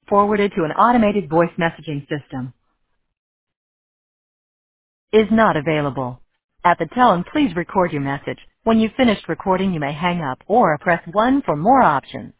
forwarded to an automated voice messaging system. Is not available. At the tone, please record your message. When you've finished recording, you may hang up or press 1 for more options.